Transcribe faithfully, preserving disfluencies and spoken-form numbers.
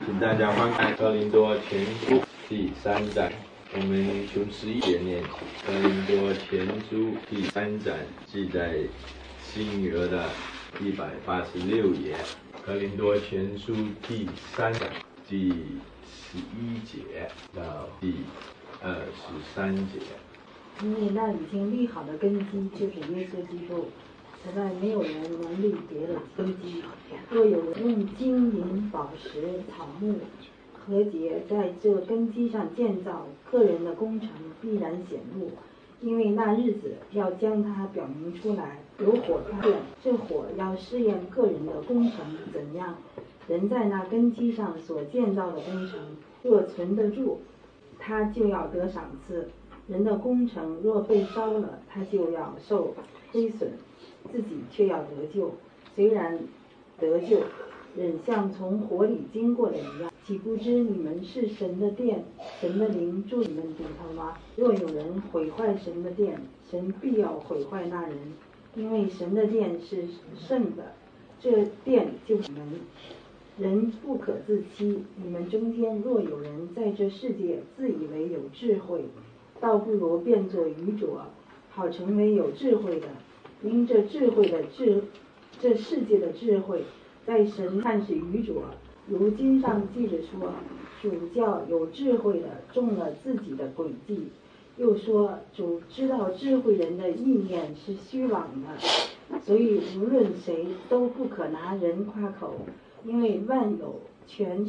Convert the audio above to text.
请大家翻开《哥林多前书》第三章，我们从十一节念起。《哥林多前书》第三章记在新约的一百八十六页，《哥林多前书》第三章第十一节到第二十三节。 因为那已经立好的根基就是耶稣基督，此外没有人能立别的根基。若有人用金银宝石草木和节在这根基上建造，个人的工程必然显露，因为那日子要将它表明出来。有火发现，这火要试验个人的工程怎样。人在那根基上所建造的工程若存得住，他就要得赏赐。人的工程若被烧了，他就要受亏损，自己却要得救。虽然得救，仍像从火里经过的一样。岂不知你们是神的殿，神的灵住你们里头吗？若有人毁坏神的殿，神必要毁坏那人，因为神的殿是圣的，这殿就是你们。人不可自欺，你们中间若有人在这世界自以为有智慧，倒不如变作愚拙，好成为有智慧的。因这智慧的智，这世界的智慧，在神看是愚拙。如经上记着说，主叫有智慧的中了自己的诡计。又说，主知道智慧人的意念是虚妄的，所以无论谁都不可拿人夸口，因为万有全